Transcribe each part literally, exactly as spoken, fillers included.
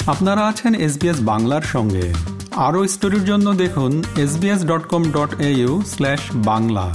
আপনারা আছেন এসবিএস বাংলার সঙ্গে। আরও স্টোরির জন্য দেখুন S B S dot com dot A U slash Bangla.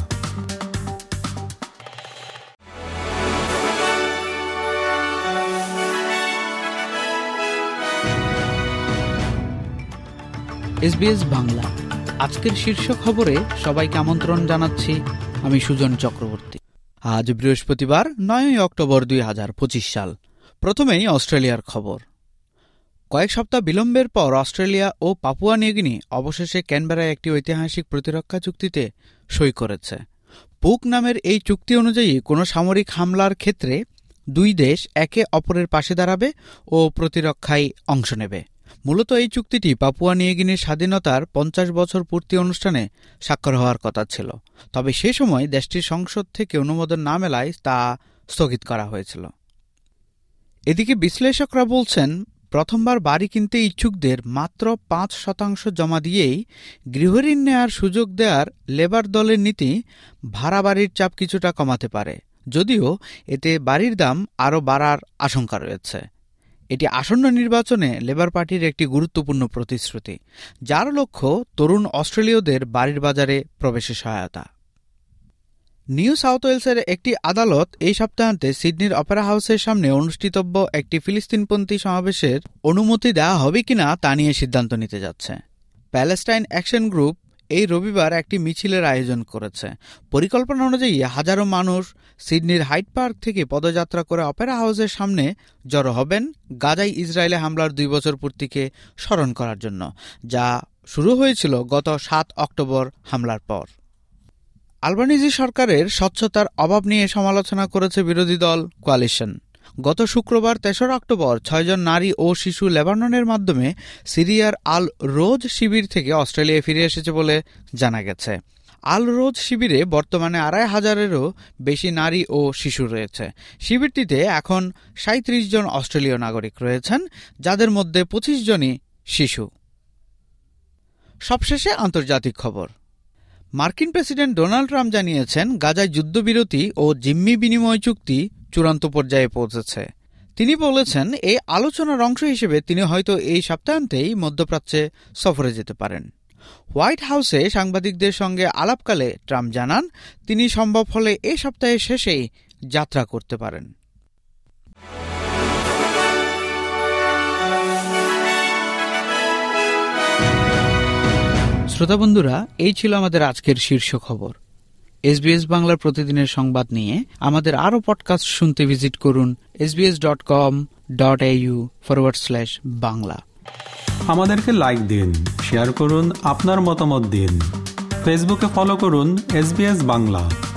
SBS Bangla আজকের শীর্ষ খবরে সবাইকে আমন্ত্রণ জানাচ্ছি। আমি সুজন চক্রবর্তী। আজ বৃহস্পতিবার নয়ই অক্টোবর দুই হাজার পঁচিশ সাল। প্রথমেই অস্ট্রেলিয়ার খবর। কয়েক সপ্তাহ বিলম্বের পর অস্ট্রেলিয়া ও পাপুয়া নিউগিনি অবশেষে ক্যানবেরায় একটি ঐতিহাসিক প্রতিরক্ষা চুক্তিতে সই করেছে। পুক নামের এই চুক্তি অনুযায়ী কোনো সামরিক হামলার ক্ষেত্রে দুই দেশ একে অপরের পাশে দাঁড়াবে ও প্রতিরক্ষায় অংশ নেবে। মূলত এই চুক্তিটি পাপুয়া নিউগিনির স্বাধীনতার পঞ্চাশ বছর পূর্তি অনুষ্ঠানে স্বাক্ষর হওয়ার কথা ছিল, তবে সে সময় দেশটির সংসদ থেকে অনুমোদন না মেলায় তা স্থগিত করা হয়েছিল। এদিকে বিশ্লেষকরা বলছেন, প্রথমবার বাড়ি কিনতে ইচ্ছুকদের মাত্র পাঁচ শতাংশ জমা দিয়েই গৃহঋণ নেয়ার সুযোগ দেওয়ার লেবার দলের নীতি ভাড়া বাড়ির চাপ কিছুটা কমাতে পারে, যদিও এতে বাড়ির দাম আরও বাড়ার আশঙ্কা রয়েছে। এটি আসন্ন নির্বাচনে লেবার পার্টির একটি গুরুত্বপূর্ণ প্রতিশ্রুতি, যার লক্ষ্য তরুণ অস্ট্রেলীয়দের বাড়ির বাজারে প্রবেশে সহায়তা। নিউ সাউথ ওয়েলসের একটি আদালত এই সপ্তাহান্তে সিডনির অপেরা হাউসের সামনে অনুষ্ঠিতব্য একটি ফিলিস্তিনপন্থী সমাবেশের অনুমতি দেওয়া হবে কিনা তা নিয়ে সিদ্ধান্ত নিতে যাচ্ছে। প্যালেস্টাইন অ্যাকশন গ্রুপ এই রবিবার একটি মিছিলের আয়োজন করেছে। পরিকল্পনা অনুযায়ী হাজারো মানুষ সিডনির হাইড পার্ক থেকে পদযাত্রা করে অপেরা হাউসের সামনে জড়ো হবেন গাজায় ইসরায়েলে হামলার দুই বছর পূর্তিকে স্মরণ করার জন্য, যা শুরু হয়েছিল গত সাত অক্টোবর হামলার পর। আলবানিজি সরকারের স্বচ্ছতার অভাব নিয়ে সমালোচনা করেছে বিরোধী দল কোয়ালিশন। গত শুক্রবার তেসরা অক্টোবর ছয়জন নারী ও শিশু লেবাননের মাধ্যমে সিরিয়ার আল রোজ শিবির থেকে অস্ট্রেলিয়ায় ফিরে এসেছে বলে জানা গেছে। আল রোজ শিবিরে বর্তমানে আড়াই হাজারেরও বেশি নারী ও শিশু রয়েছে। শিবিরটিতে এখন সাঁত্রিশ জন অস্ট্রেলীয় নাগরিক রয়েছেন, যাদের মধ্যে পঁচিশ জনই শিশু। সবশেষে আন্তর্জাতিক খবর। মার্কিন প্রেসিডেন্ট ডোনাল্ড ট্রাম্প জানিয়েছেন, গাজায় যুদ্ধবিরতি ও জিম্মি বিনিময় চুক্তি চূড়ান্ত পর্যায়ে পৌঁছেছে। তিনি বলেছেন, এই আলোচনার অংশ হিসেবে তিনি হয়তো এই সপ্তাহান্তেই মধ্যপ্রাচ্যে সফরে যেতে পারেন। হোয়াইট হাউসে সাংবাদিকদের সঙ্গে আলাপকালে ট্রাম্প জানান, তিনি সম্ভব হলে এই সপ্তাহের শেষেই যাত্রা করতে পারেন। শ্রোতা বন্ধুরা, এই ছিল আমাদের আজকের শীর্ষ খবর। এসবিএস বাংলার প্রতিদিনের সংবাদ নিয়ে আমাদের আরও পডকাস্ট শুনতে ভিজিট করুন S B S dot com dot A U forward slash Bangla. আমাদেরকে লাইক দিন, শেয়ার করুন, আপনার মতামত দিন। ফেসবুকে ফলো করুন এস বি এস বাংলা।